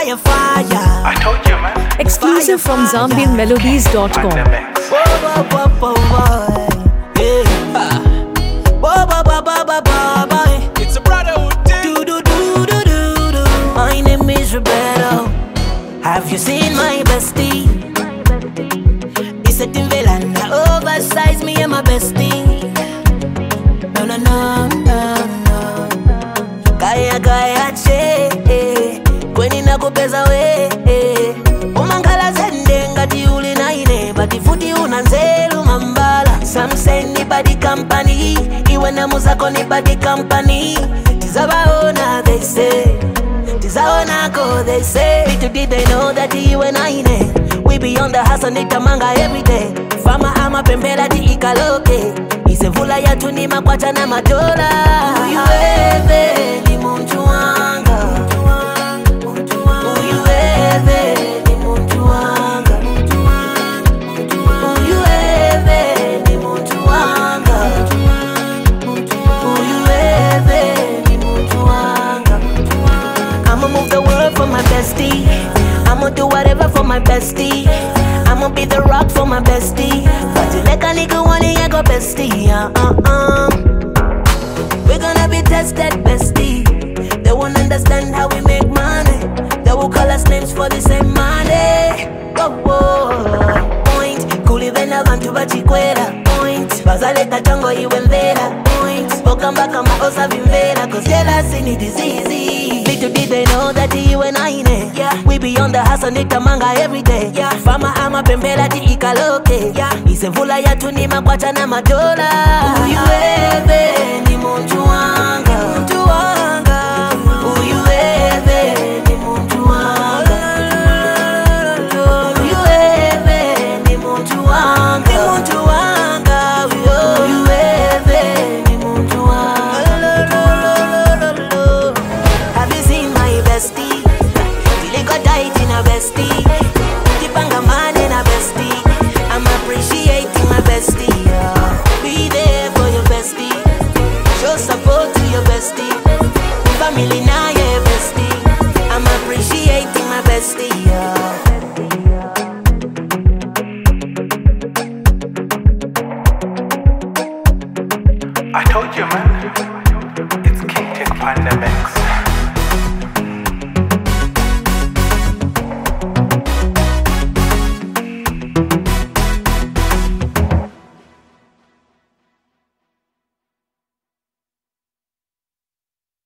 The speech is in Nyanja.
fire, fire. I told you, man. Exclusive from ZambianMelodies.com. It's a brotherhood thing. My name is Roberto. Have you seen my bestie? It's a Timberland, oversized me and my bestie. No, no, no, no, no. Kaya kaya che, kweni nakupeza we. Umangala zende ngati uli naine, but ifuti unanzelu mambala. Some say ni body company, iwe na muzako ni body company. Tizabaona they say, tizaona ko they say. Little did they know that you and I we be on the hustle nitamanga every day. Fama ama pembela di ikaloke. Isevula ya tuni makwata na madola. Uyuweze ni muntu wanga. Uyuweze ni muntu wanga. Uyuweze ni muntu wanga. Uyuweze ni muntu wanga. I'ma move the world for my bestie. I'ma do whatever for my bestie. I'ma be the rock for my bestie. But you like a nigga wanna go bestie. We're gonna be tested bestie. They won't understand how we make money. They will call us names for the same money. Point. Kuli vena vantu vachikwera. Point. Bazaleta chango iwe mvera. Point. Okamba kama osa vimvera. Cause jealousy ni disease. Little did they know that you and I we be on the hustle nitamanga every day. Fama ama pembela di ikaloke. Isevula ya tuni makwata na madola. Uyuweze ni muntu wanga. Uyuweze ni muntu wanga. Uyuweze ni muntu wanga. Uyuweze ni muntu wanga. Have you seen my bestie? Got died in a bestie. Kipanga man in a bestie. I'm appreciating my bestie. Be there for your bestie. Show support to your bestie. Family now.